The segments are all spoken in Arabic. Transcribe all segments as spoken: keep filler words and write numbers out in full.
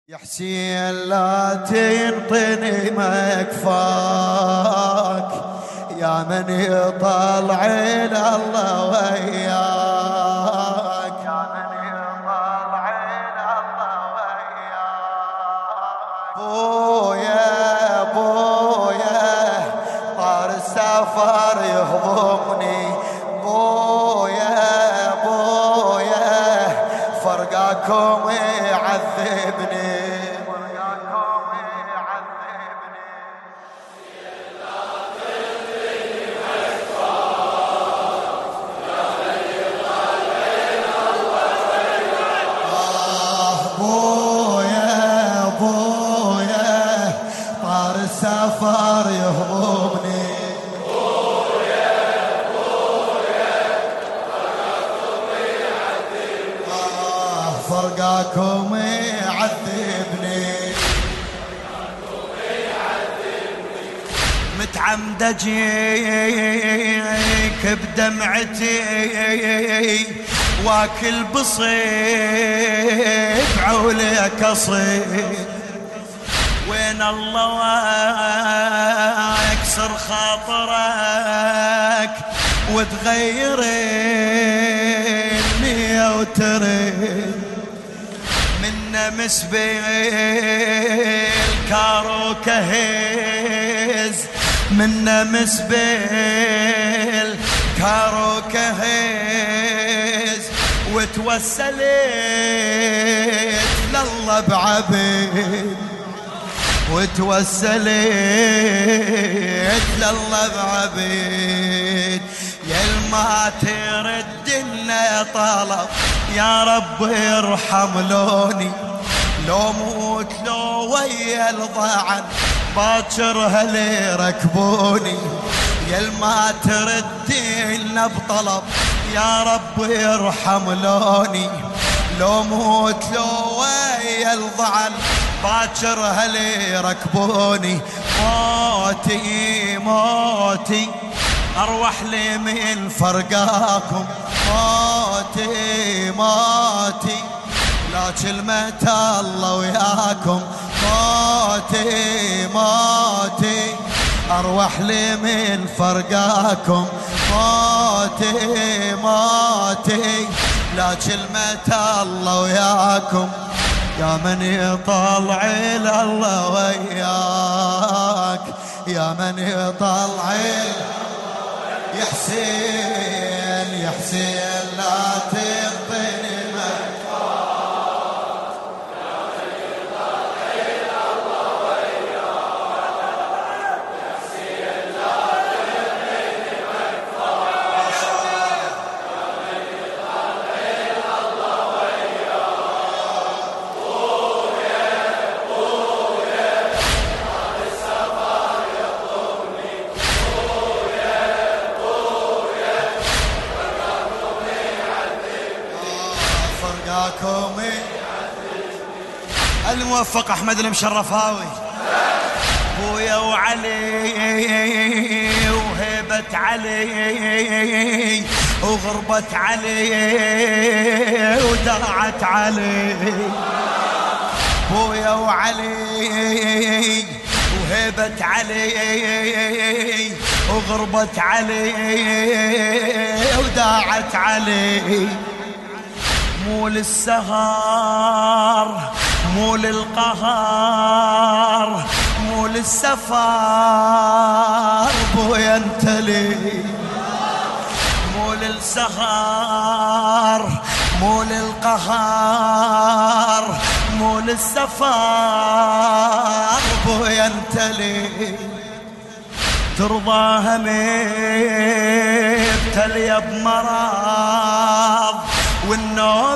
يا حسين لا تنطني مكفاك يا من يطلع الله وياك يا من يطلع الله وياك بويا بويا طار السفر يهضمني بويا بويا فرقاكم يعذبني السفر يهضمني بويا بويا فرقاكم يعذبني آه فرقاكم يعذبني متعمد اجيك بدمعتي واكل بصيب عولك اصيب وين الله يكسر خاطرك وتغير النية وترد منا مسبيل كارو كهز منا مسبيل كارو كهز وتوسلت لله بعبيد وتوسلت لله بعبيد يا الما ترد لنا طلب يا رب ارحم لوني لو موت لو ويا الضعن باكر هلي ركبوني يا الما ترد لنا بطلب يا رب ارحم لوني لو موت لو ويا الضعن باكر هلي ركبوني موتي موتي أروح لي من فرقاكم موتي موتي لا كلمة الله وياكم موتي موتي أروح لي من فرقاكم موتي موتي لا كلمة الله وياكم يا من يطلع الله وياك يا من يطلع يا حسين يا حسين لا تنطني مكفاك يا من يطلع الله وياك يا حسين لا تنطني مكفاك يا من يطلع الله وياك بويا بويا طار السفر يهضمني بويا بويا فرقاكم يعذبني فرقاكم الموفق احمد المشرفاوي بويا وعلي وهيبة علي وغربة علي وداعت علي بويا وعلي وهيبة علي وغربة علي وداعت علي مو للسهر مو للقهر مو للسفر بويا انت لي مو للسهر مو للقهر مو للسفر بويا انت لي ترضى هميت تلي بمرض والنوب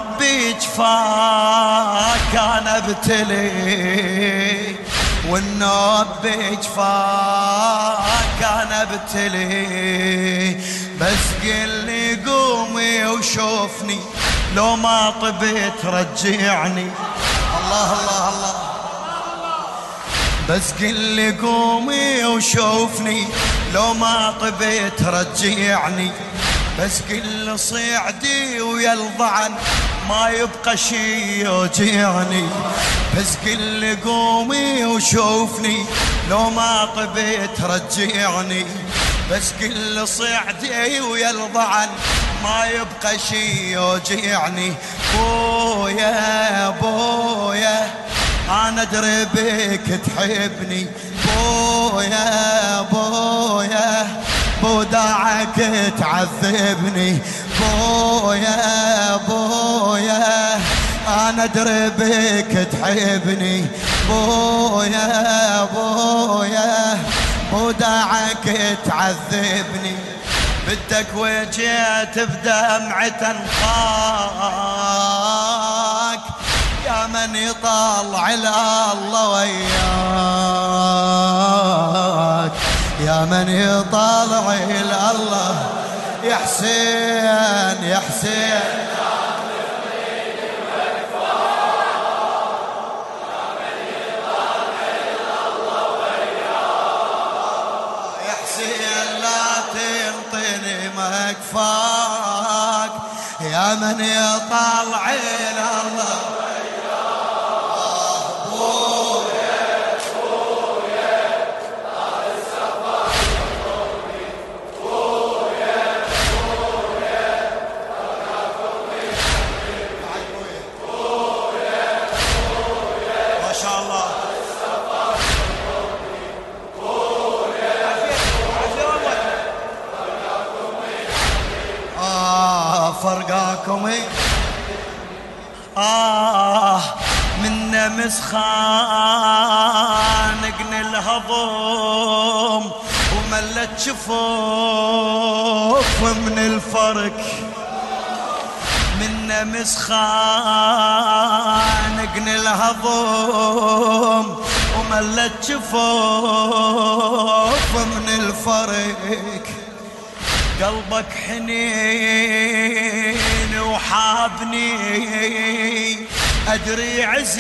بجفاك انا ابتلي والنوب بجفاك انا ابتلي بس قل لي قومي وشوفني لو ما طبيت رجعني الله الله الله بس قل لي قومي وشوفني لو ما طبيت رجعني بس كل صيعدي ويا الضعن ما يبقى شي يوجعني بس كل قومي وشوفني لو ما طبيت رجعني، بس كل صعدي ويا الضعن ما يبقى شي يوجعني. بويا بويا انا ادري بك تحبني، بويا بويا بوداعك تعذبني، بويا بويا انا ادري بك تحبني، بويا بويا بوداعك تعذبني. بدك وجيت بدمعة انخاك يا من يطلع الله وياك، يا من يطلع الله. يا حسين يا حسين مكفاك، يا من يطلع الله. بويا بويا طال السفر يطلبني، بويا بويا رقاكم يحبني، بويا بويا ما شاء الله فرقاكم. آه من مسخانقن الهضم وملت شفوف من الفرق، من مسخانقن الهضم وملت شفوف من الفرق. قلبك حنين وحابني أدري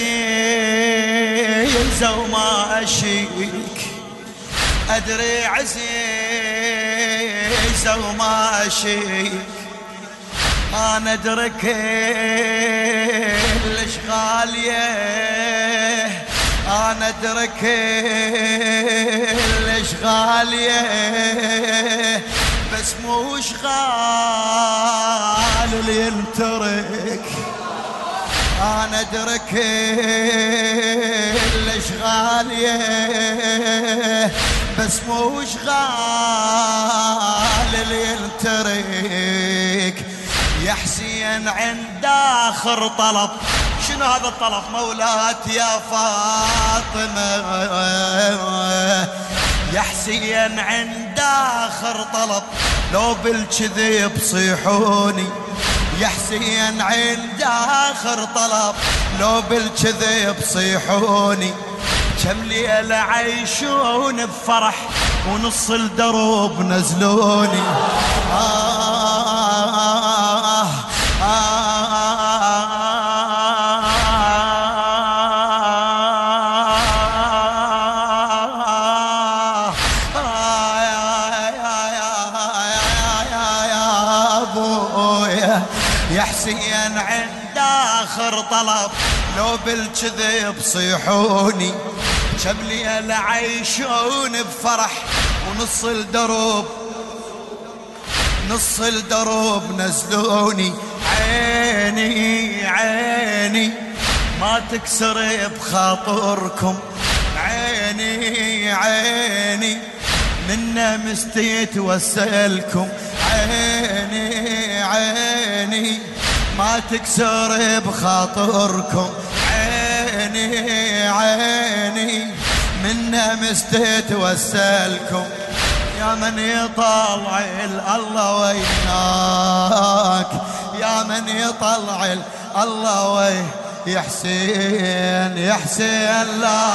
عزيزة وما أشيك، أدري عزيزة وما أشيك. أنا أدرك الإشغالية، أنا أدرك الإشغالية بس مو شغال اللي ينترك. انا ادرك الاشغاليه بس مو شغال اللي ينترك. يا حسين عند اخر طلب، شنو هذا الطلب؟ مولاتي يا فاطمه، يا حسين عند اخر طلب لو بالكذب صيحوني، يا حسين عند اخر طلب لو بالكذب صيحوني. كم ليلة عيشون بفرح ونص الدرب نزلوني. آه آه يا حسين عند آخر طلب لو بالكذب صيحوني. كم ليلة عيشون بفرح ونص الدرب نص الدرب نزلوني. عيني عيني ما تكسر بخاطركم، عيني عيني منا مستيت وسألكم. عيني عيني ما تكسر بخاطركم، عيني عيني منا مستيت وسألكم. يا من يطلع الله وياك، يا من يطلع الله وياك. يا حسين يا حسين لا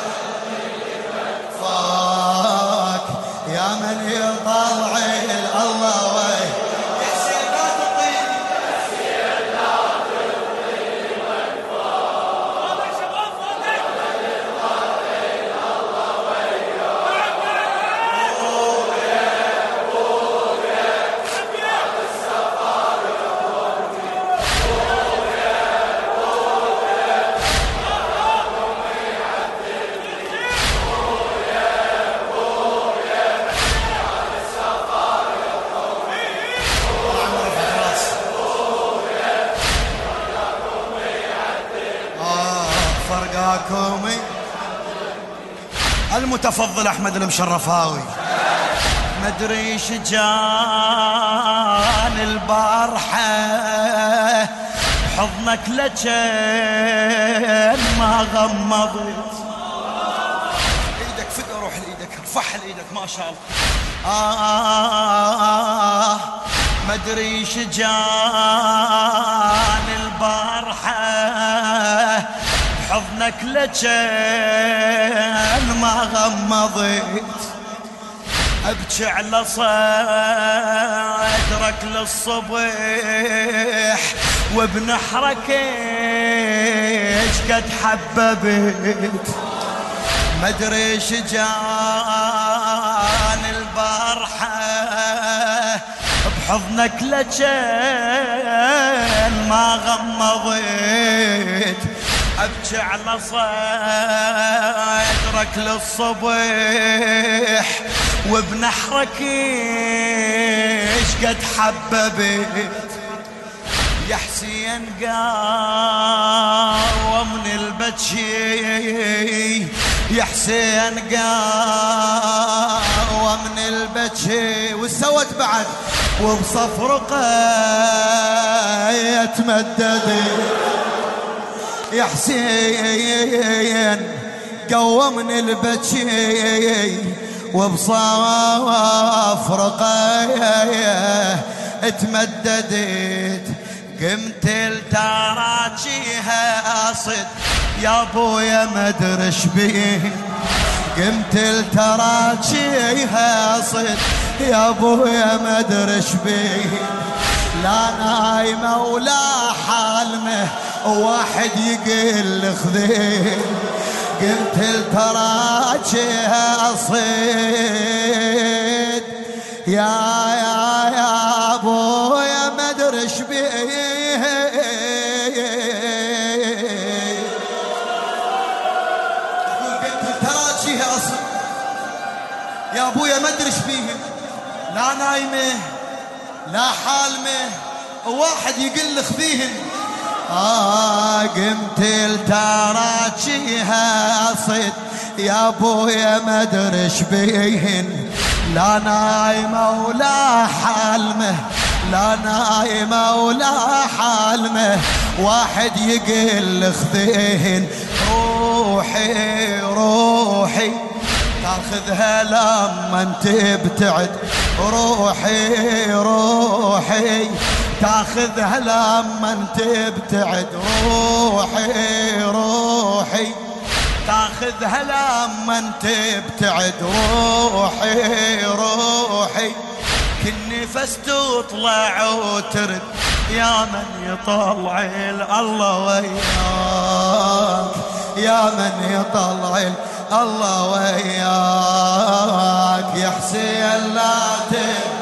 فاك، يا من يطلع الله وياك. يا حسين لا تطيني، يا حسين لا تطيني وانفاك، يا شباب فوقك، يا من يطلع الله وياك. بويا بويا بعد السفر يطلبني، بويا بويا فرقاكم المتفضل أحمد المشرفاوي. مدري شجان البارحة حضنك لجان ما غمضت. ايدك فوق روح لايدك ارفعها لايدك ما شاء الله. آه مدري شجان البارحة حضنك لجان ما غمضت. ابكي على صدرك للصبح وبنحرك ايش قد حببت. مدري شجان البارحة بحضنك لجان ما غمضت. ابكي على صدرك للصبح وبنحرك ايش قد حببت. يا حسين قاوى من البكي يا حسين قاوى من البكي وسوت بعد وبصفرقه يتمدد. يا حسين قوى من البكي وبصفرقه اتمددت. قمت لتراجيها صد يا ابويا ما ادري ايش بيه. قمت لتراجيها صد يا ابويا ما ادري ايش بيه. لا نايمه ولا حالمه واحد يقل خذيه. قمت لتراجيها صد يا يا يا ابويا ما ادري ايش بيه. يا ابويا ما ادري ايش بيهم. لا نايمه لا حالمه واحد يقل خذيهن. آه قمت لتراجيها صد يا ابويا ما ادري ايش بيهن. لا نايمه ولا حالمه لا نايمه ولا حالمه واحد يقل خذيهن. روحي روحي تاخذها لما تبتعد. روحي روحي تاخذها لما تبتعد. روحي روحي تاخذها لما تبتعد. روحي روحي كل نفس تطلع وترد يا من يطلع الله وياك. يا من يطلع الله وياك. يا حسين لا تبكي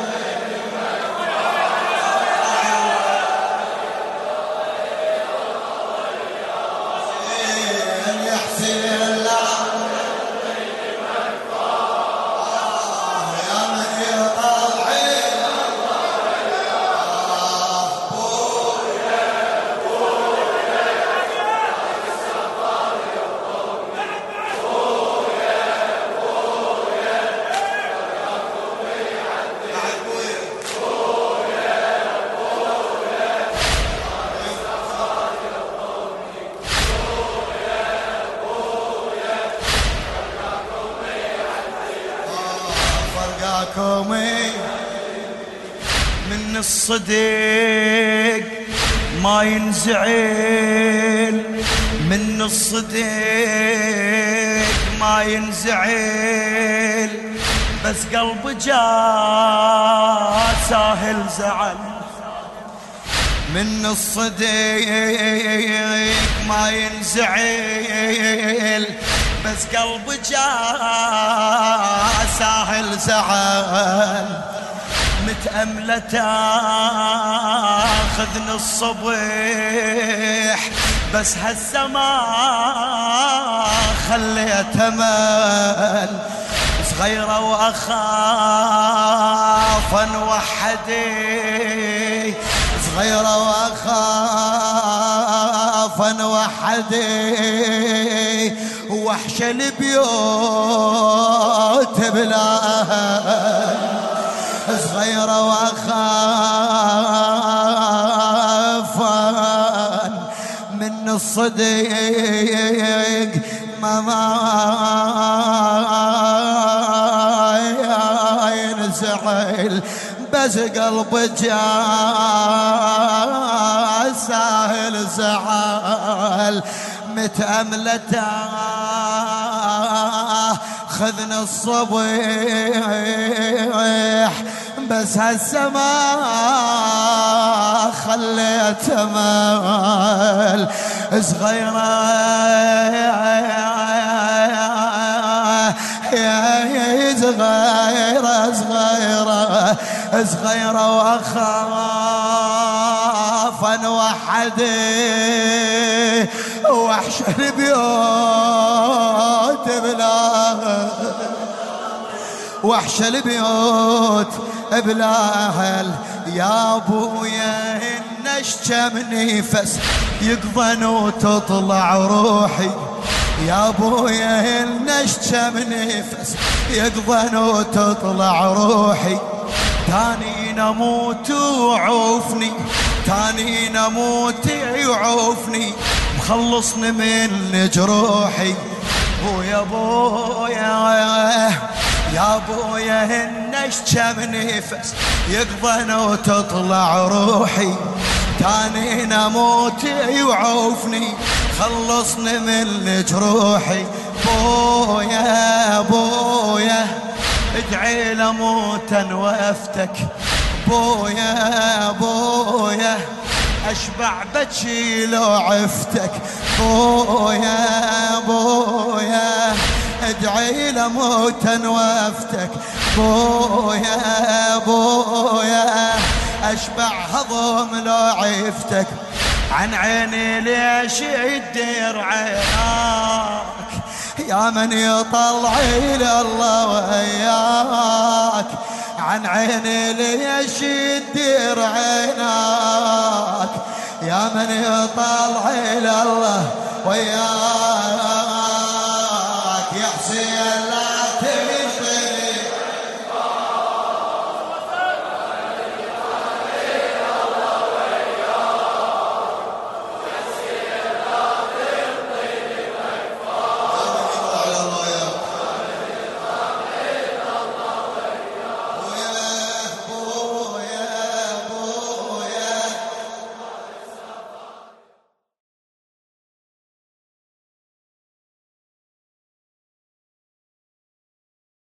يا حسين لا يا من يطلع من الصديق ما ينزعل. من الصديق ما ينزعل بس قلب جاء ساهل زعل. من الصديق ما ينزعل بس قلب جاء ساهل زعل. متأملة تاخذني الصبح بس هسه ما خليت امل. صغيرة واخاف انوحدي. صغيرة واخاف وحدي وحش البيوت بلا أهل صغيرة وأخافا من الصديق ما ينزعل بس قلب جاء ساهل زعل متأملته خذني الصبيح بس هالسماء خليته مال صغيرة يا صغيرة صغيرة صغيرة وأخافا وحدي وحش البيوت بلا وحش البيوت بلا أهل يا ابويا النش كم نفس يقضن وتطلع روحي يا ابويا النش كم نفس يقضن وتطلع روحي تاني نموت وعوفني تاني نموت يعوفني مخلصني من جروحي بويا بويا يا بويا النش كم نفس يقضن وتطلع روحي تاني نموت يعوفني خلصني من جروحي بويا بويا ادعي لموتا وافتك بويا بويا اشبع بجي لو عفتك بويا بويا ادعي لموتا وافتك بويا بويا اشبع هضم لو عفتك عن عيني ليش يدير عيناك يا من يطلع إلى الله وياك عن عيني ليش يدير عيناك يا من يطلع إلى الله وياك يا حسين